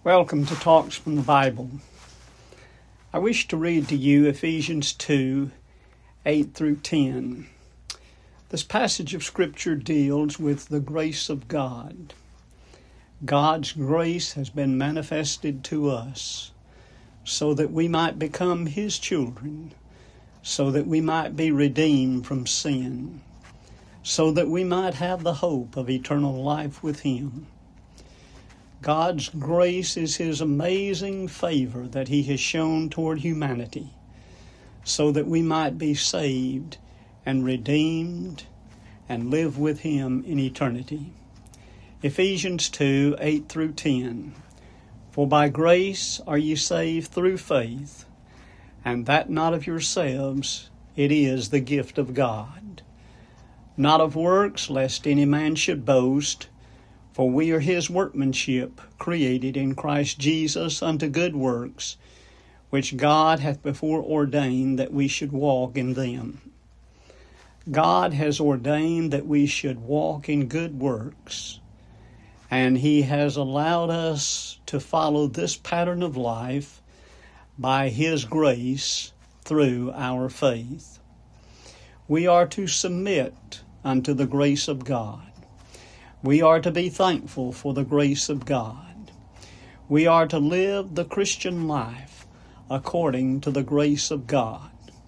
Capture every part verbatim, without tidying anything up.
Welcome to Talks from the Bible. I wish to read to you Ephesians two, eight through ten. This passage of Scripture deals with the grace of God. God's grace has been manifested to us so that we might become His children, so that we might be redeemed from sin, so that we might have the hope of eternal life with Him. God's grace is His amazing favor that He has shown toward humanity, so that we might be saved and redeemed and live with Him in eternity. Ephesians two, eight through ten. For by grace are ye saved through faith, and that not of yourselves, it is the gift of God. Not of works, lest any man should boast. For we are His workmanship, created in Christ Jesus unto good works, which God hath before ordained that we should walk in them. God has ordained that we should walk in good works, and He has allowed us to follow this pattern of life by His grace through our faith. We are to submit unto the grace of God. We are to be thankful for the grace of God. We are to live the Christian life according to the grace of God.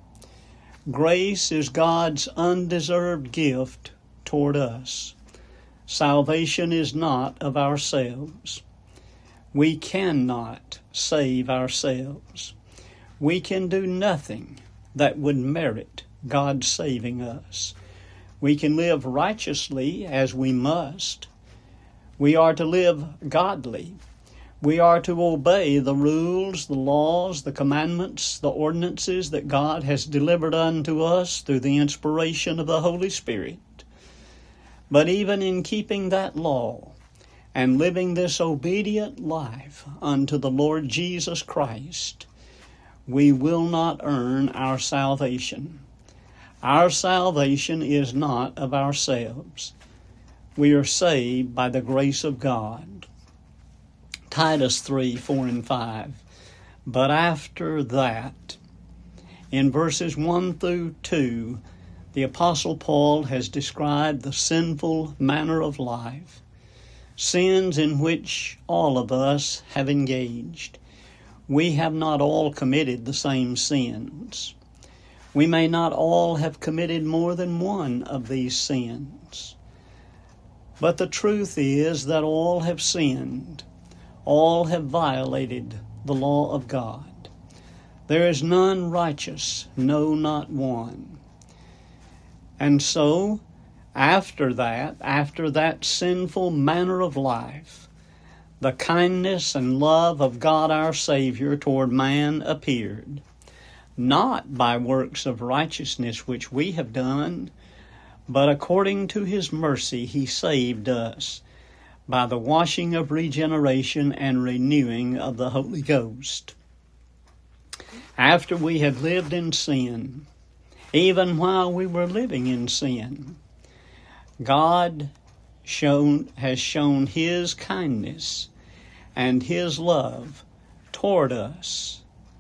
Grace is God's undeserved gift toward us. Salvation is not of ourselves. We cannot save ourselves. We can do nothing that would merit God saving us. We can live righteously as we must. We are to live godly. We are to obey the rules, the laws, the commandments, the ordinances that God has delivered unto us through the inspiration of the Holy Spirit. But even in keeping that law and living this obedient life unto the Lord Jesus Christ, we will not earn our salvation. Our salvation is not of ourselves. We are saved by the grace of God. Titus three, four and five. But after that, in verses one through two, the Apostle Paul has described the sinful manner of life, sins in which all of us have engaged. We have not all committed the same sins. We may not all have committed more than one of these sins. But the truth is that all have sinned. All have violated the law of God. There is none righteous, no, not one. And so, after that, after that sinful manner of life, the kindness and love of God our Savior toward man appeared. Not by works of righteousness which we have done, but according to His mercy He saved us by the washing of regeneration and renewing of the Holy Ghost. After we had lived in sin, even while we were living in sin, God shown, has shown His kindness and His love toward us.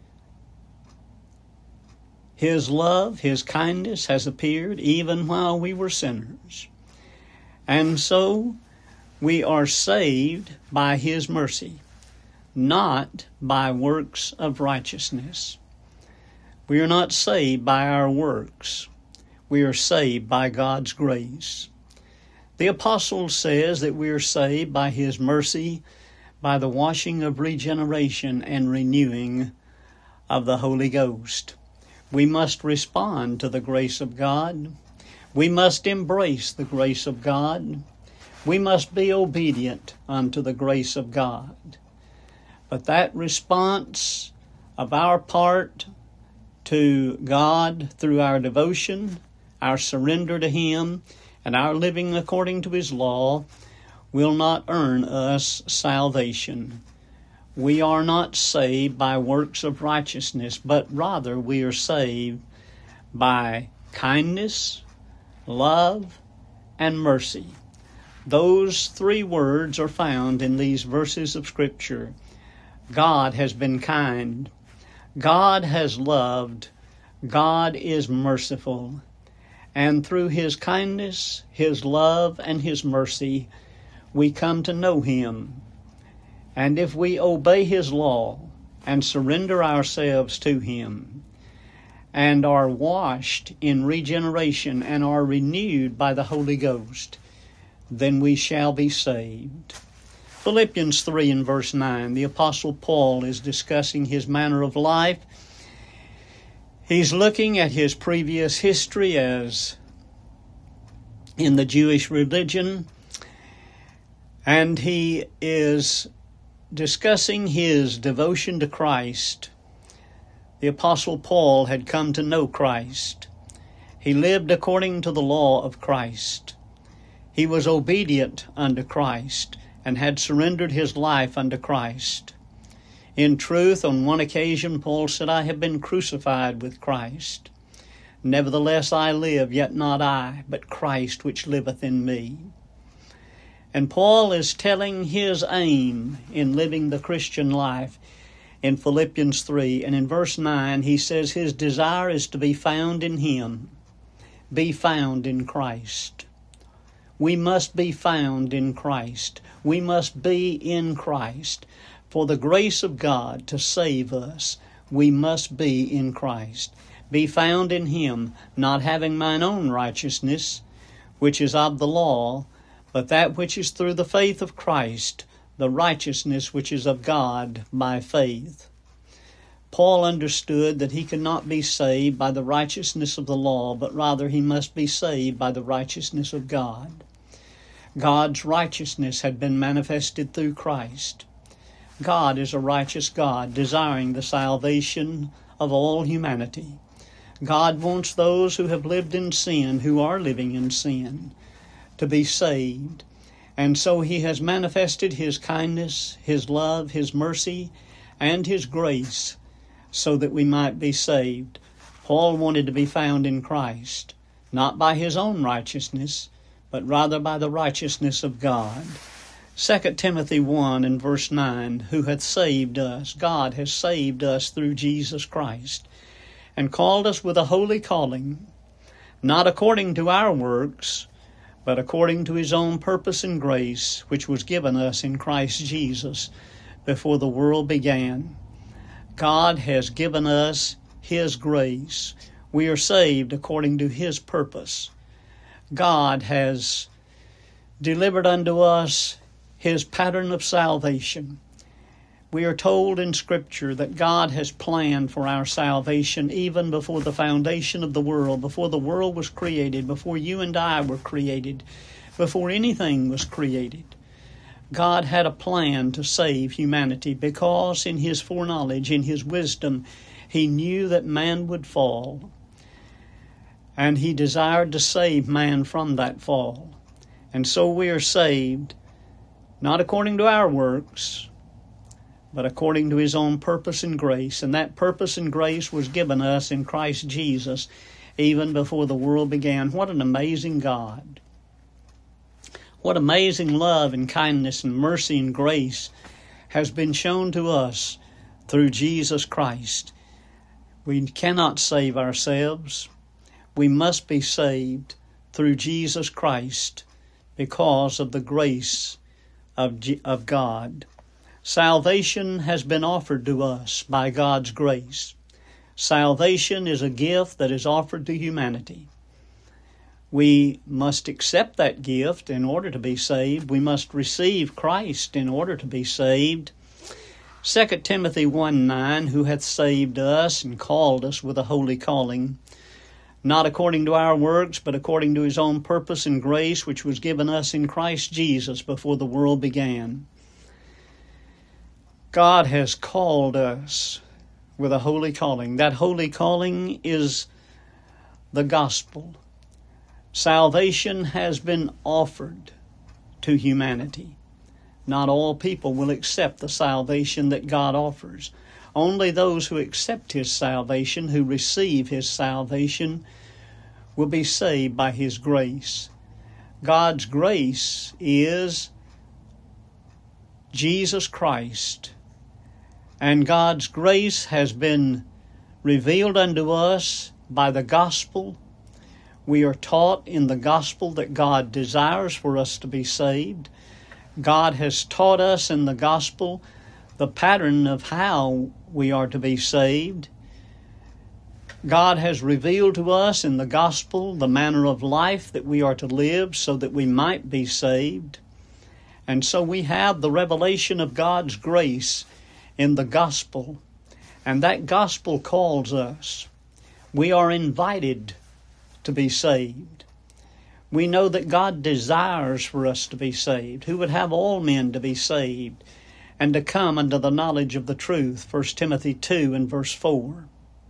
His love, His kindness has appeared even while we were sinners. And so we are saved by His mercy, not by works of righteousness. We are not saved by our works. We are saved by God's grace. The apostle says that we are saved by His mercy, by the washing of regeneration and renewing of the Holy Ghost. We must respond to the grace of God. We must embrace the grace of God. We must be obedient unto the grace of God. But that response of our part to God through our devotion, our surrender to Him, and our living according to His law will not earn us salvation. We are not saved by works of righteousness, but rather we are saved by kindness, love, and mercy. Those three words are found in these verses of Scripture. God has been kind. God has loved. God is merciful. And through His kindness, His love, and His mercy, we come to know Him. And if we obey His law and surrender ourselves to Him, and are washed in regeneration and are renewed by the Holy Ghost, then we shall be saved. Philippians three and verse nine, the Apostle Paul is discussing his manner of life. He's looking at his previous history as in the Jewish religion, and he is discussing his devotion to Christ. The Apostle Paul had come to know Christ. He lived according to the law of Christ. He was obedient unto Christ and had surrendered his life unto Christ. In truth, on one occasion, Paul said, I have been crucified with Christ. Nevertheless I live, yet not I, but Christ which liveth in me. And Paul is telling his aim in living the Christian life in Philippians three. And in verse nine, he says his desire is to be found in Him, be found in Christ. We must be found in Christ. We must be in Christ. For the grace of God to save us, we must be in Christ. Be found in Him, not having mine own righteousness, which is of the law, but that which is through the faith of Christ, the righteousness which is of God by faith. Paul understood that he could not be saved by the righteousness of the law, but rather he must be saved by the righteousness of God. God's righteousness had been manifested through Christ. God is a righteous God, desiring the salvation of all humanity. God wants those who have lived in sin, who are living in sin, to be saved. And so He has manifested His kindness, His love, His mercy, and His grace, so that we might be saved. Paul wanted to be found in Christ, not by his own righteousness, but rather by the righteousness of God. Second Timothy one and verse nine, who hath saved us, God has saved us through Jesus Christ, and called us with a holy calling, not according to our works, but according to His own purpose and grace, which was given us in Christ Jesus before the world began. God has given us His grace. We are saved according to His purpose. God has delivered unto us His pattern of salvation. We are told in Scripture that God has planned for our salvation even before the foundation of the world, before the world was created, before you and I were created, before anything was created. God had a plan to save humanity because in His foreknowledge, in His wisdom, He knew that man would fall. And He desired to save man from that fall. And so we are saved, not according to our works, but according to His own purpose and grace. And that purpose and grace was given us in Christ Jesus even before the world began. What an amazing God. What amazing love and kindness and mercy and grace has been shown to us through Jesus Christ. We cannot save ourselves. We must be saved through Jesus Christ because of the grace of, G- of God. Salvation has been offered to us by God's grace. Salvation is a gift that is offered to humanity. We must accept that gift in order to be saved. We must receive Christ in order to be saved. Second Timothy one nine, who hath saved us and called us with a holy calling, not according to our works, but according to His own purpose and grace, which was given us in Christ Jesus before the world began. God has called us with a holy calling. That holy calling is the gospel. Salvation has been offered to humanity. Not all people will accept the salvation that God offers. Only those who accept His salvation, who receive His salvation, will be saved by His grace. God's grace is Jesus Christ And God's grace has been revealed unto us by the gospel. We are taught in the gospel that God desires for us to be saved. God has taught us in the gospel the pattern of how we are to be saved. God has revealed to us in the gospel the manner of life that we are to live so that we might be saved. And so we have the revelation of God's grace in the gospel. And that gospel calls us. We are invited to be saved. We know that God desires for us to be saved, who would have all men to be saved and to come unto the knowledge of the truth, First Timothy two and verse four.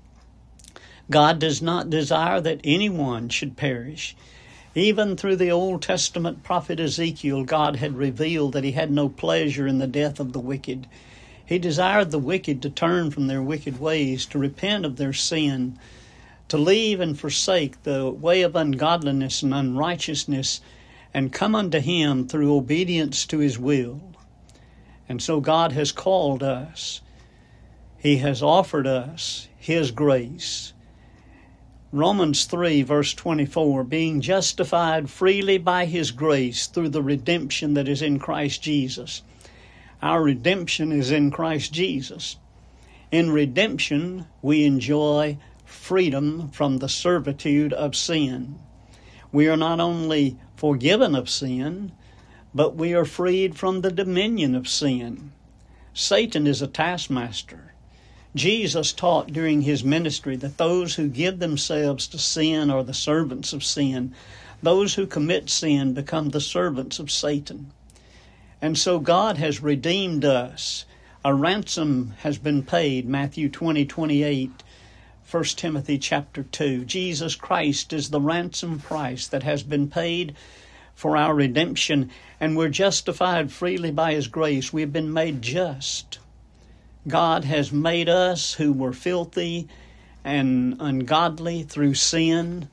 God does not desire that anyone should perish. Even through the Old Testament prophet Ezekiel, God had revealed that he had no pleasure in the death of the wicked. He desired the wicked to turn from their wicked ways, to repent of their sin, to leave and forsake the way of ungodliness and unrighteousness, and come unto him through obedience to his will. And so God has called us. He has offered us his grace. Romans three, verse twenty-four, being justified freely by his grace through the redemption that is in Christ Jesus. Our redemption is in Christ Jesus. In redemption, we enjoy freedom from the servitude of sin. We are not only forgiven of sin, but we are freed from the dominion of sin. Satan is a taskmaster. Jesus taught during his ministry that those who give themselves to sin are the servants of sin. Those who commit sin become the servants of Satan. And so God has redeemed us. A ransom has been paid, Matthew twenty, twenty-eight, First Timothy chapter two. Jesus Christ is the ransom price that has been paid for our redemption, and we're justified freely by his grace. We've been made just. God has made us who were filthy and ungodly through sin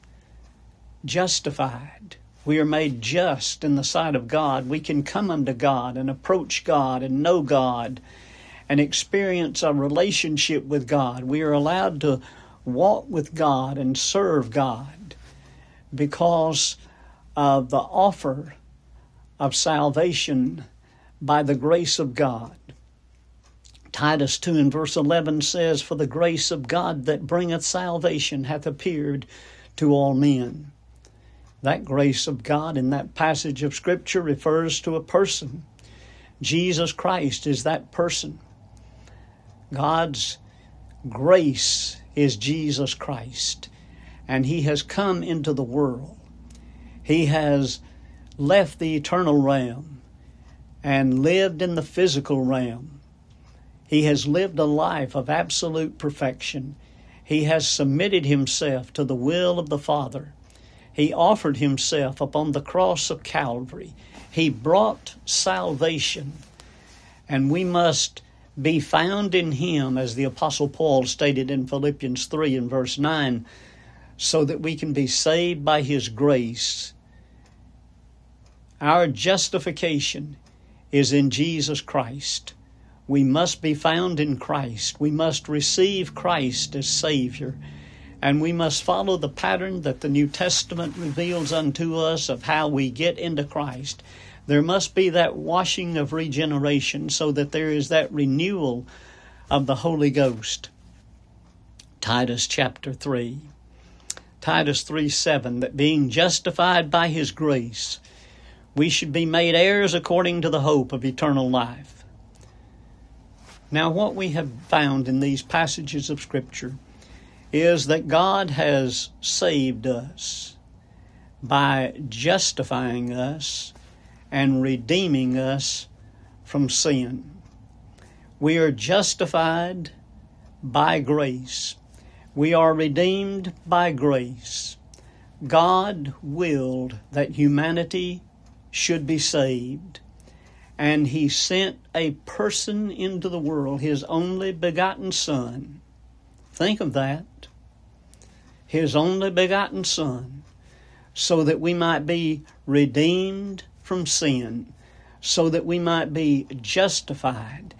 justified. We are made just in the sight of God. We can come unto God and approach God and know God and experience a relationship with God. We are allowed to walk with God and serve God because of the offer of salvation by the grace of God. Titus two and verse eleven says, for the grace of God that bringeth salvation hath appeared to all men. That grace of God in that passage of Scripture refers to a person. Jesus Christ is that person. God's grace is Jesus Christ, and he has come into the world. He has left the eternal realm and lived in the physical realm. He has lived a life of absolute perfection. He has submitted himself to the will of the Father. He offered himself upon the cross of Calvary. He brought salvation, and we must be found in him, as the Apostle Paul stated in Philippians three and verse nine, so that we can be saved by his grace. Our justification is in Jesus Christ. We must be found in Christ. We must receive Christ as Savior. And we must follow the pattern that the New Testament reveals unto us of how we get into Christ. There must be that washing of regeneration so that there is that renewal of the Holy Ghost. Titus chapter three. Titus three seven, that being justified by his grace, we should be made heirs according to the hope of eternal life. Now, what we have found in these passages of Scripture is that God has saved us by justifying us and redeeming us from sin. We are justified by grace. We are redeemed by grace. God willed that humanity should be saved, and he sent a person into the world, his only begotten Son. Think of that. His only begotten Son, so that we might be redeemed from sin, so that we might be justified,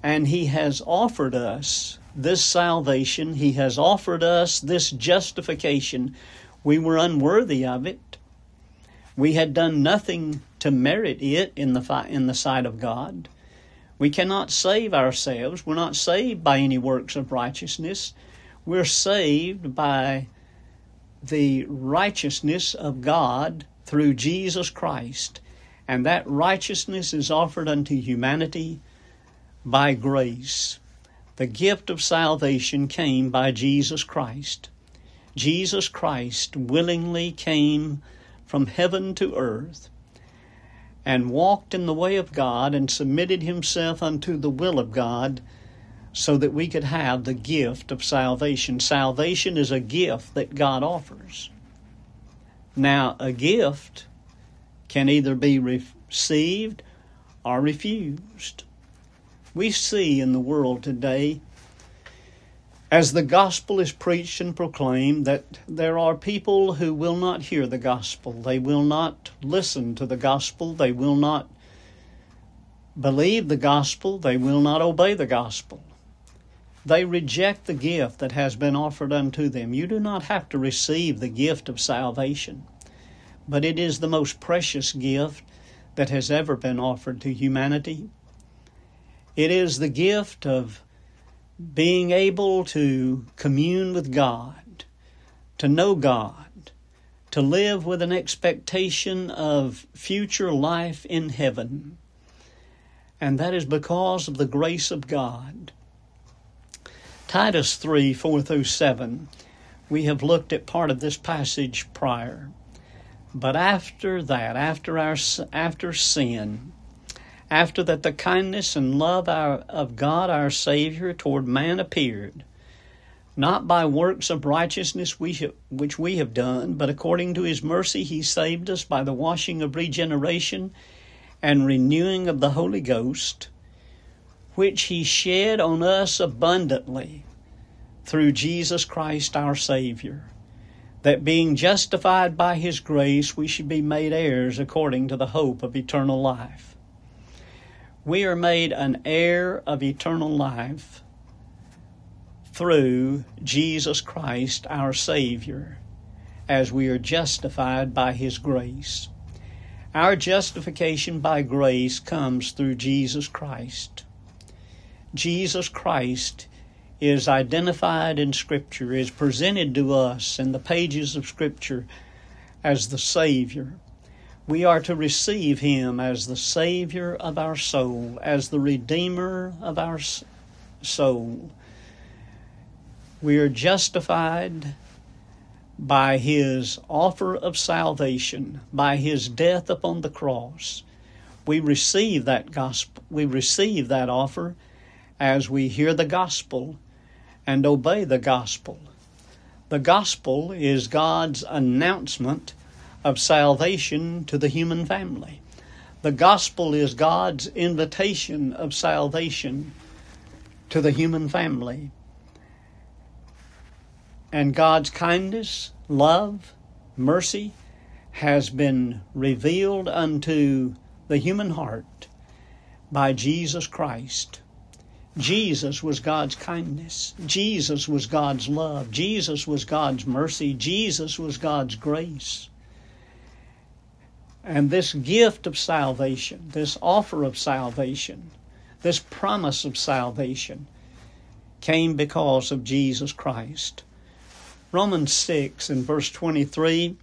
And He has offered us this salvation. He has offered us this justification. We were unworthy of it. We had done nothing to merit it in the fi- in the sight of God. We cannot save ourselves. We're not saved by any works of righteousness. We're saved by the righteousness of God through Jesus Christ. And that righteousness is offered unto humanity by grace. The gift of salvation came by Jesus Christ. Jesus Christ willingly came from heaven to earth and walked in the way of God and submitted Himself unto the will of God so that we could have the gift of salvation. Salvation is a gift that God offers. Now, a gift can either be received or refused. We see in the world today, as the gospel is preached and proclaimed, that there are people who will not hear the gospel. They will not listen to the gospel. They will not believe the gospel. They will not obey the gospel. They reject the gift that has been offered unto them. You do not have to receive the gift of salvation, but it is the most precious gift that has ever been offered to humanity. It is the gift of being able to commune with God, to know God, to live with an expectation of future life in heaven. And that is because of the grace of God. Titus three, four through seven, we have looked at part of this passage prior. But after that, after our after sin, after that the kindness and love our, of God our Savior toward man appeared, not by works of righteousness we have, which we have done, but according to His mercy He saved us by the washing of regeneration and renewing of the Holy Ghost, which He shed on us abundantly through Jesus Christ our Savior, that being justified by His grace we should be made heirs according to the hope of eternal life. We are made an heir of eternal life through Jesus Christ our Savior, as we are justified by His grace. Our justification by grace comes through Jesus Christ. Jesus Christ is identified in Scripture, is presented to us in the pages of Scripture as the Savior. We are to receive Him as the Savior of our soul, as the Redeemer of our soul. We are justified by His offer of salvation, by His death upon the cross. We receive that gospel, we receive that offer as we hear the gospel and obey the gospel. The gospel is God's announcement of salvation to the human family. The gospel is God's invitation of salvation to the human family. And God's kindness, love, mercy has been revealed unto the human heart by Jesus Christ. Jesus was God's kindness. Jesus was God's love. Jesus was God's mercy. Jesus was God's grace. And this gift of salvation, this offer of salvation, this promise of salvation came because of Jesus Christ. Romans six and verse twenty-three,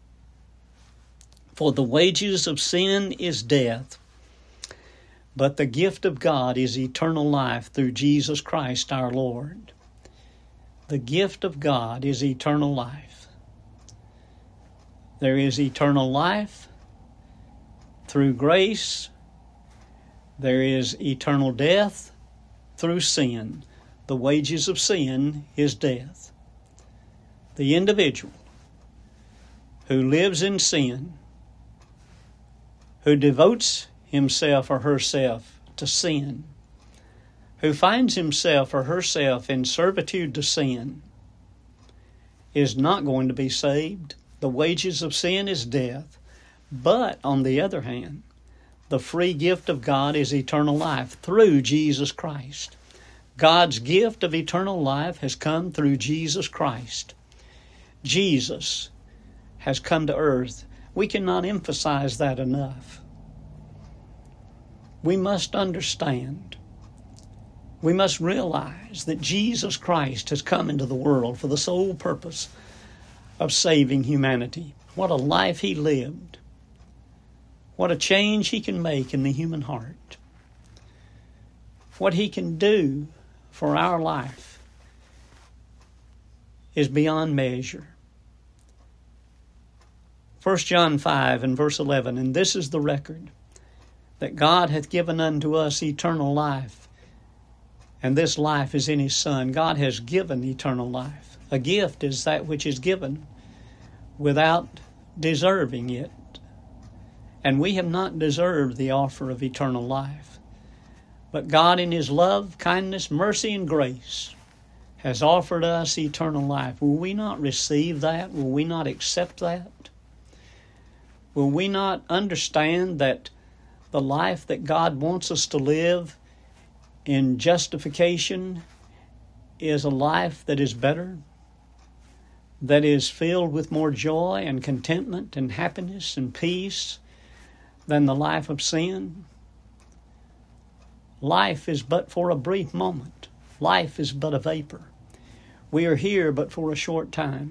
for the wages of sin is death, but the gift of God is eternal life through Jesus Christ our Lord. The gift of God is eternal life. There is eternal life through grace. There is eternal death through sin. The wages of sin is death. The individual who lives in sin, who devotes himself or herself to sin, who finds himself or herself in servitude to sin, is not going to be saved. The wages of sin is death. But, on the other hand, The free gift of God is eternal life through Jesus Christ. God's gift of eternal life has come through Jesus Christ. Jesus has come to earth. We cannot emphasize that enough. We must understand, we must realize that Jesus Christ has come into the world for the sole purpose of saving humanity. What a life He lived. What a change He can make in the human heart. What He can do for our life is beyond measure. First John five and verse eleven, and this is the record, that God hath given unto us eternal life, and this life is in His Son. God has given eternal life. A gift is that which is given without deserving it. And we have not deserved the offer of eternal life. But God in His love, kindness, mercy, and grace has offered us eternal life. Will we not receive that? Will we not accept that? Will we not understand that the life that God wants us to live in justification is a life that is better, that is filled with more joy and contentment and happiness and peace than the life of sin? Life is but for a brief moment. Life is but a vapor. We are here but for a short time.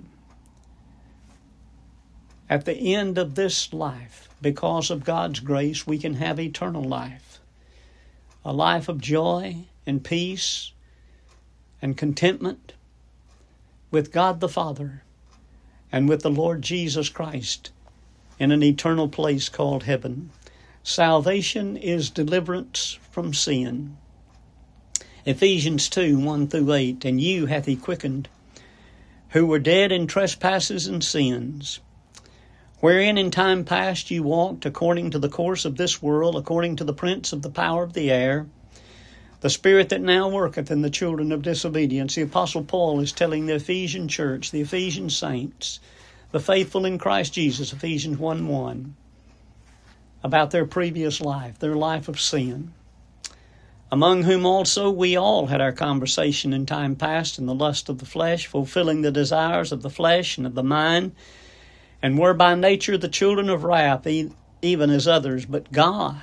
At the end of this life, because of God's grace, we can have eternal life. A life of joy and peace and contentment with God the Father and with the Lord Jesus Christ in an eternal place called heaven. Salvation is deliverance from sin. Ephesians two, one through eight, and you hath He quickened, who were dead in trespasses and sins, wherein in time past you walked according to the course of this world, according to the prince of the power of the air, the spirit that now worketh in the children of disobedience. The Apostle Paul is telling the Ephesian church, the Ephesian saints, the faithful in Christ Jesus, Ephesians one one, about their previous life, their life of sin, among whom also we all had our conversation in time past in the lust of the flesh, fulfilling the desires of the flesh and of the mind, and were by nature the children of wrath, even as others. But God,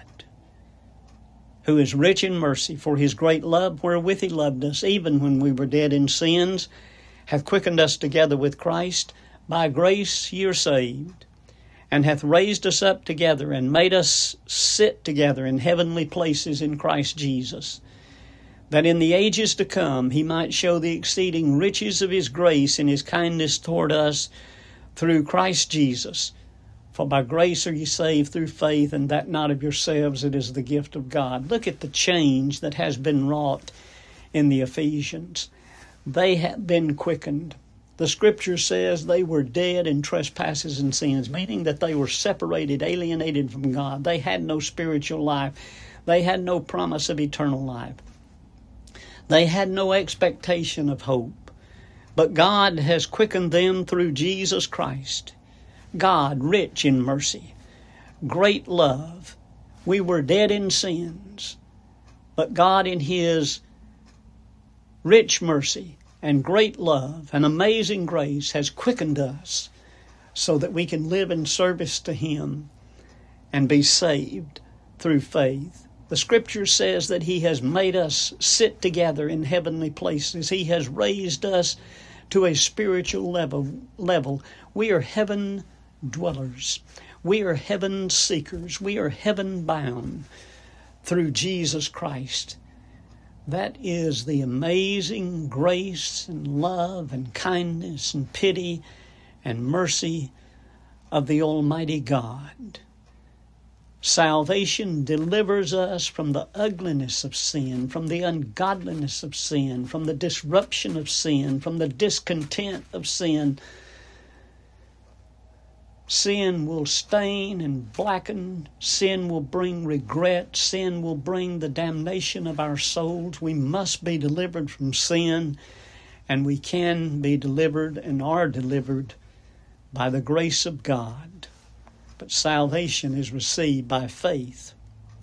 who is rich in mercy, for His great love wherewith He loved us, even when we were dead in sins, hath quickened us together with Christ. By grace ye are saved, and hath raised us up together, and made us sit together in heavenly places in Christ Jesus, that in the ages to come He might show the exceeding riches of His grace and His kindness toward us, through Christ Jesus. For by grace are ye saved through faith, and that not of yourselves, it is the gift of God. Look at the change that has been wrought in the Ephesians. They have been quickened. The Scripture says they were dead in trespasses and sins, meaning that they were separated, alienated from God. They had no spiritual life. They had no promise of eternal life. They had no expectation of hope. But God has quickened them through Jesus Christ. God, rich in mercy, great love. We were dead in sins, but God in His rich mercy and great love and amazing grace has quickened us so that we can live in service to Him and be saved through faith. The Scripture says that He has made us sit together in heavenly places. He has raised us to a spiritual level. level. We are heaven dwellers. We are heaven seekers. We are heaven bound through Jesus Christ. That is the amazing grace and love and kindness and pity and mercy of the Almighty God. Salvation delivers us from the ugliness of sin, from the ungodliness of sin, from the disruption of sin, from the discontent of sin. Sin will stain and blacken. Sin will bring regret. Sin will bring the damnation of our souls. We must be delivered from sin, and we can be delivered and are delivered by the grace of God. But salvation is received by faith.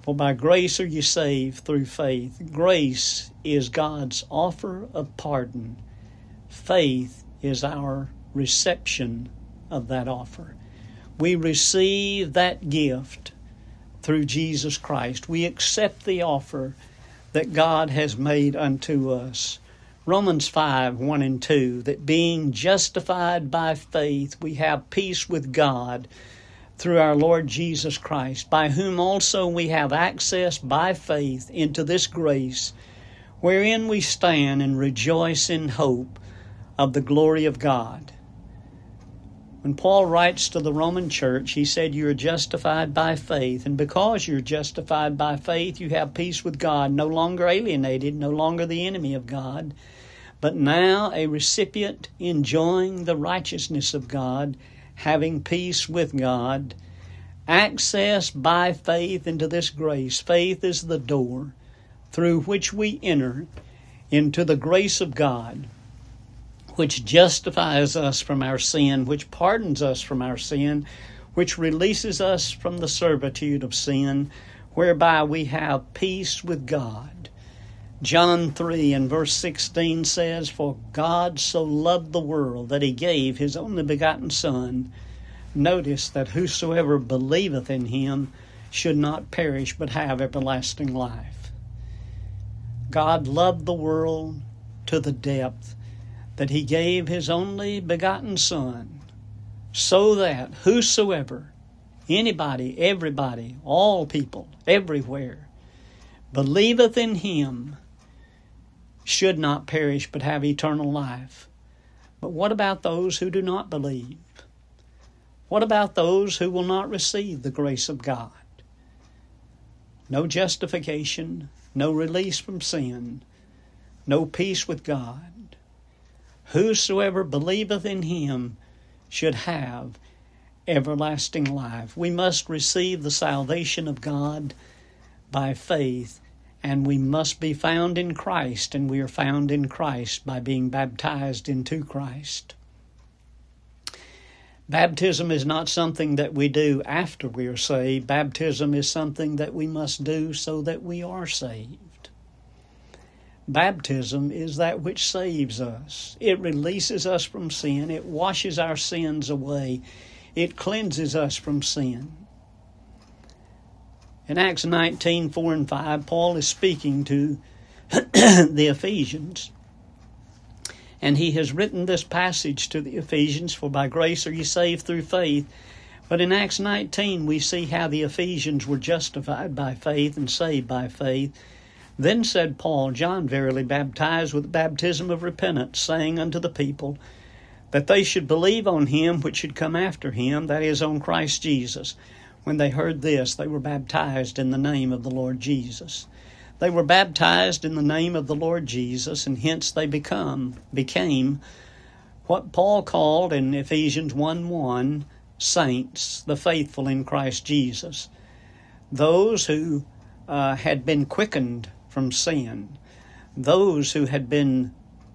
For by grace are you saved through faith. Grace is God's offer of pardon. Faith is our reception of that offer. We receive that gift through Jesus Christ. We accept the offer that God has made unto us. Romans five, one and two, that being justified by faith, we have peace with God through our Lord Jesus Christ, by whom also we have access by faith into this grace, wherein we stand and rejoice in hope of the glory of God. When Paul writes to the Roman church, he said, you are justified by faith. And because you're justified by faith, you have peace with God, no longer alienated, no longer the enemy of God, but now a recipient enjoying the righteousness of God, having peace with God, access by faith into this grace. Faith is the door through which we enter into the grace of God, which justifies us from our sin, which pardons us from our sin, which releases us from the servitude of sin, whereby we have peace with God. John three and verse sixteen says, for God so loved the world that he gave his only begotten Son. Notice that whosoever believeth in him should not perish but have everlasting life. God loved the world to the depth that he gave his only begotten Son, so that whosoever, anybody, everybody, all people, everywhere, believeth in him should not perish but have eternal life. But what about those who do not believe? What about those who will not receive the grace of God? No justification, no release from sin, no peace with God. Whosoever believeth in him should have everlasting life. We must receive the salvation of God by faith, and we must be found in Christ, and we are found in Christ by being baptized into Christ. Baptism is not something that we do after we are saved. Baptism is something that we must do so that we are saved. Baptism is that which saves us. It releases us from sin. It washes our sins away. It cleanses us from sin. In Acts nineteen, four and five, Paul is speaking to the Ephesians. And he has written this passage to the Ephesians, for by grace are you saved through faith. But in Acts nineteen, we see how the Ephesians were justified by faith and saved by faith. Then said Paul, John verily baptized with the baptism of repentance, saying unto the people that they should believe on him which should come after him, that is, on Christ Jesus. When they heard this, they were baptized in the name of the Lord Jesus. They were baptized in the name of the Lord Jesus, and hence they become became what Paul called in Ephesians one one, saints, the faithful in Christ Jesus. Those who uh, had been quickened from sin, those who had been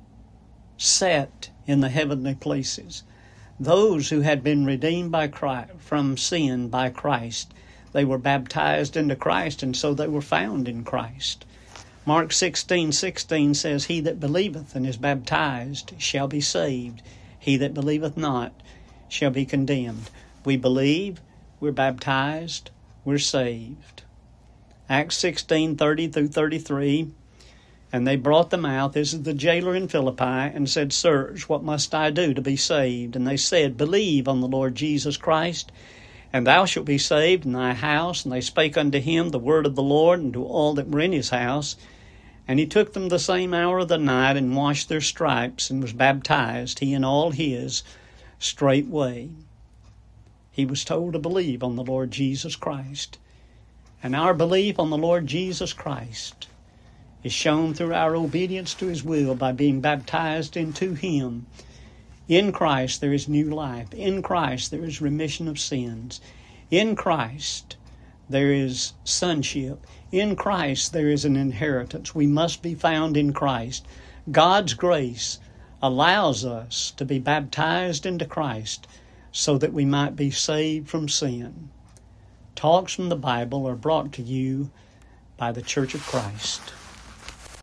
set in the heavenly places, those who had been redeemed by Christ, from sin by Christ. They were baptized into Christ, and so they were found in Christ. Mark sixteen sixteen says, he that believeth and is baptized shall be saved. He that believeth not shall be condemned. We believe, we're baptized, we're saved. Acts sixteen thirty through thirty-three, and they brought them out, this is the jailer in Philippi, and said, sirs, what must I do to be saved? And they said, believe on the Lord Jesus Christ, and thou shalt be saved in thy house. And they spake unto him the word of the Lord, and to all that were in his house. And he took them the same hour of the night, and washed their stripes, and was baptized, he and all his, straightway. He was told to believe on the Lord Jesus Christ. And our belief on the Lord Jesus Christ is shown through our obedience to his will by being baptized into him. In Christ there is new life. In Christ there is remission of sins. In Christ there is sonship. In Christ there is an inheritance. We must be found in Christ. God's grace allows us to be baptized into Christ so that we might be saved from sin. Talks from the Bible are brought to you by the Church of Christ.